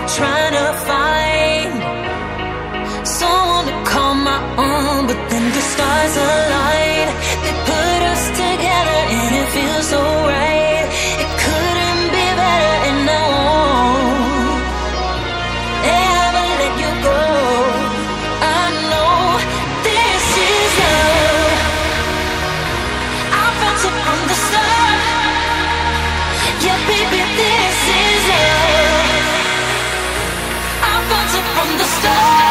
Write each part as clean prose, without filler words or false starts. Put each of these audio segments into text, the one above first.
trying to find someone to call my own, but then the stars align. They put us together and it feels so right. It couldn't be better, and I won't ever let you go. I know this is love. I felt it from the start. Yeah, baby, this is love. I felt it from the start.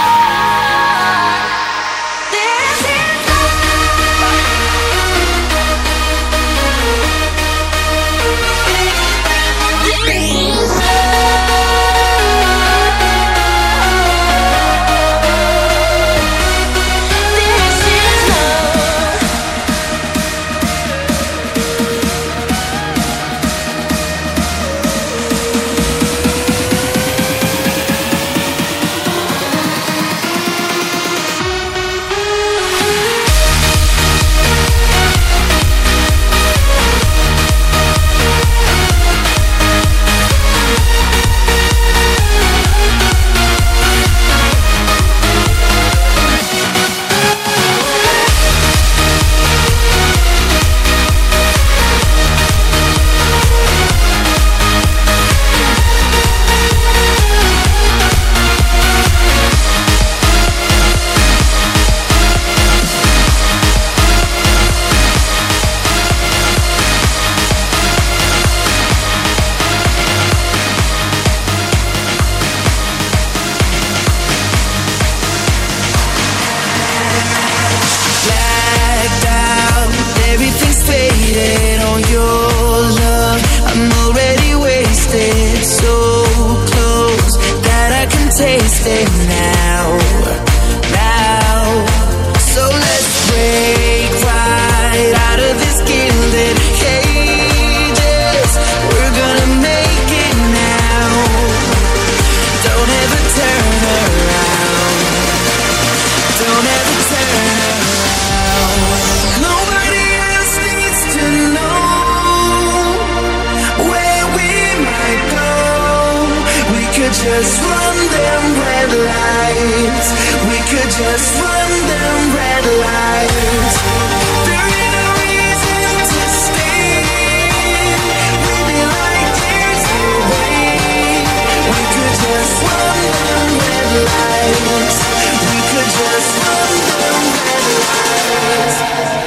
Just run them red lights. We could just run them red lights. There ain't no reason to stay. We'd be like years away. We could just run them red lights. We could just run them red lights.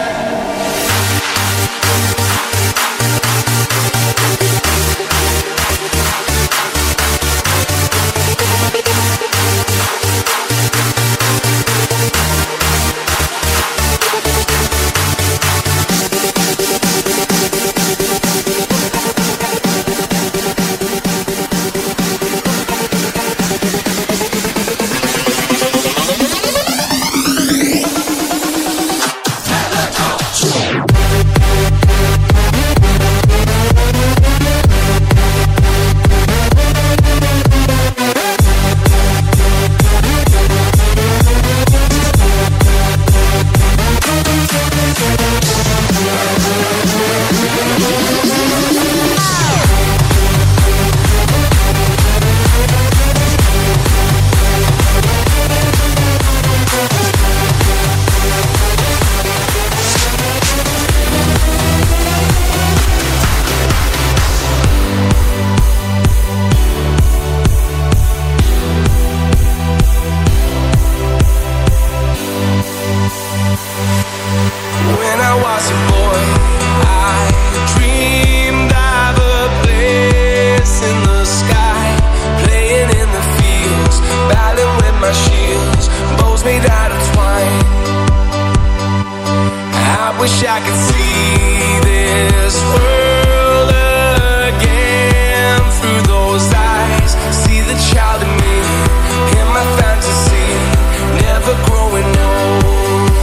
Wish I could see this world again through those eyes. See the child in me, in my fantasy, never growing old.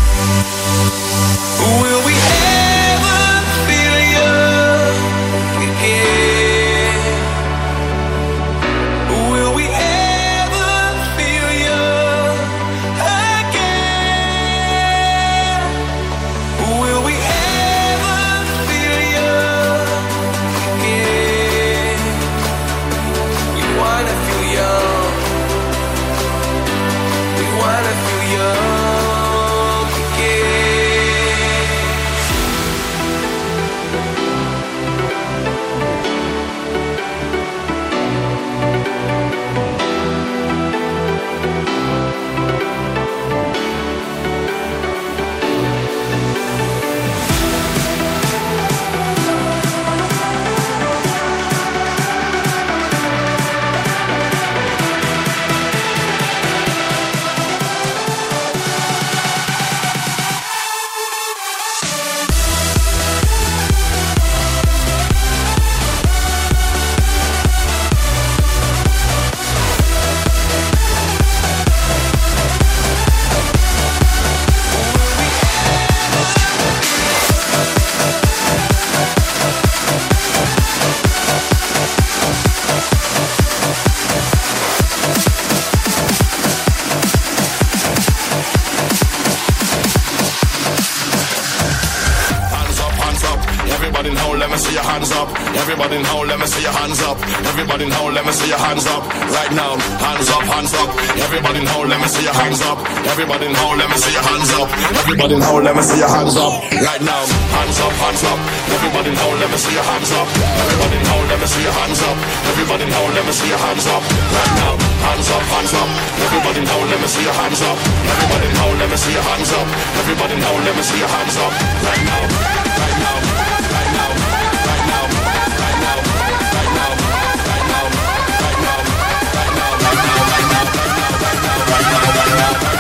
Will we ever feel young again? Will we ever feel young again? Will we Everybody in hole, let me see your hands up. Everybody in hole, let me see your hands up. Everybody in hole, let me see your hands up. Right now, hands up, hands up. Everybody in hole, let me see your hands up. Everybody in hole, let me see your hands up. Everybody in hole, let me see your hands up. Right now, hands up, hands up. Everybody in hole, let me see your hands up. Everybody in hole, let me see your hands up. Everybody in hole, let me see your hands up. Right now, hands up, hands up. Everybody in hole, let me see your hands up. Everybody in hole, let me see your hands up. Everybody in hole, let me see your hands up. Right now, right now, right now, right now, right now, right now, right now, right now, right now, right now, right now, right now, right now, right now, right now, right now.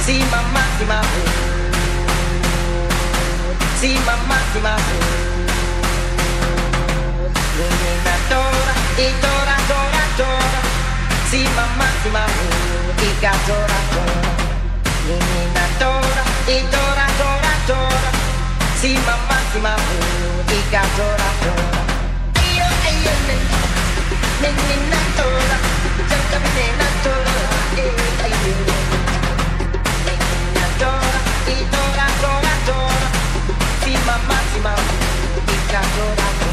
See mamma, see my see mamma, see my tora, tora, tora, tora. See mamma, see my ika tora, tora. Tora, tora, tora, tora. See mamma, see my ika tora, tora. Ayo, ayo, nina tora, jaka nina tora, ayo. Tora, tora, tora, tora. See mamma, see my ika tora, tora.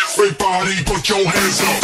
Everybody put your hands up.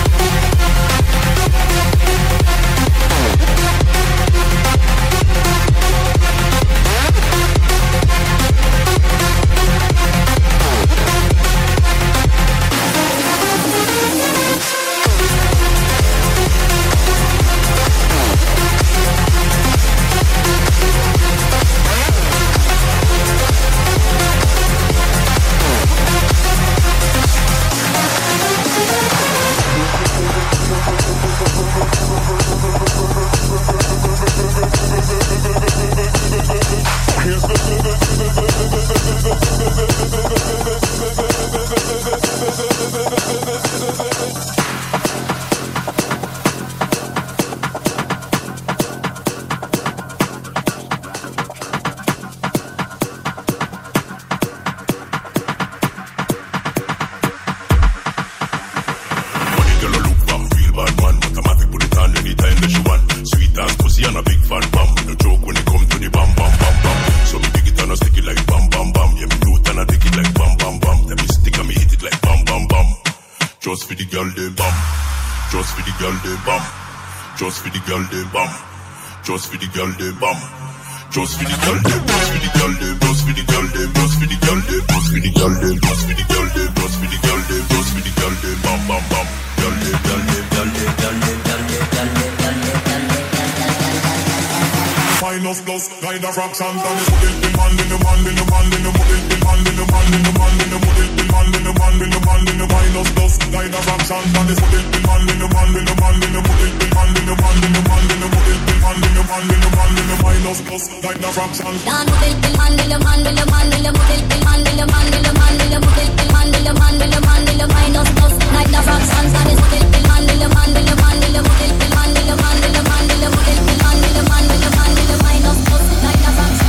Just for the girl they bum. Just for the girl they bum. Just for the girl they, just for the girl they, just for the girl they, just for the girl they, just for the girl they, just for the girl they, just for the girl they, just for the girl they, bum bum bum. Girl they, girl they, girl they, girl they, girl they, girl they, girl they, girl they. Minus plus, kind of fractions, and it's put it in man, in the man, in the man, in the put it in man, in the man, in the man, in the put it in man, in the man, in the man, in the minus plus, kind of fractions, and it's put it in man, in the man, in the man, in the put it in man, in the man, in the man, in the put it in man, in the man, in the man, in the minus plus, kind of fractions. Dan put it in man, in the man, in the man, in the put it in man, in the man, in the man, in the put it in man, in the man, in the man, in the minus plus, kind of fractions, and it's put it in man, in the man, in the man, in the put it in man, in the man, in the man, in the put it in man, in the man, in the man, in the minus plus, kind of fractions.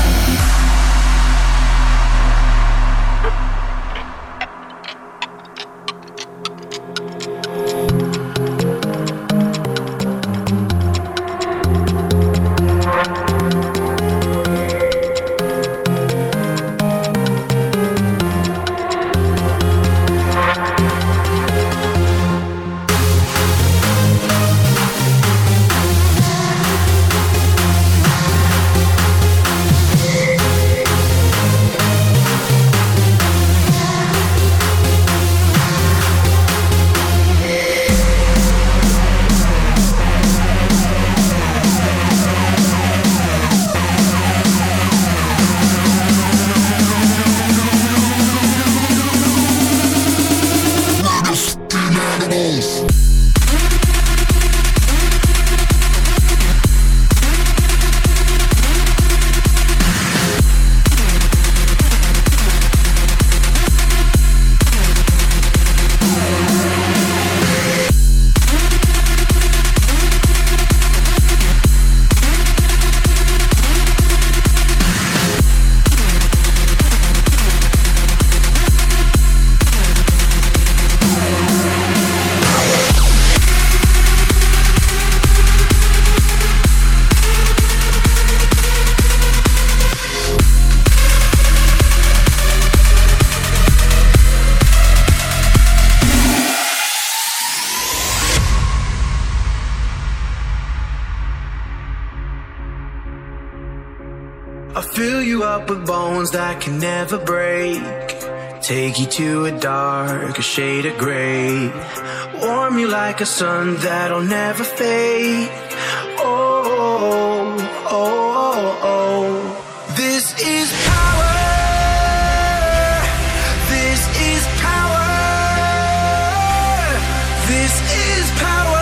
I'll fill you up with bones that can never break. Take you to a darker shade of gray. Warm you like a sun that'll never fade. Oh, oh, oh, oh. This is power. This is power. This is power.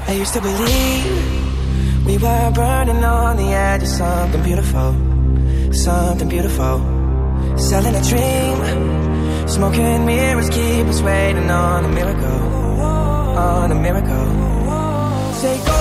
I used to believe we were burning on the edge of something beautiful, something beautiful. Selling a dream, smoking mirrors keep us waiting on a miracle, on a miracle. Say go.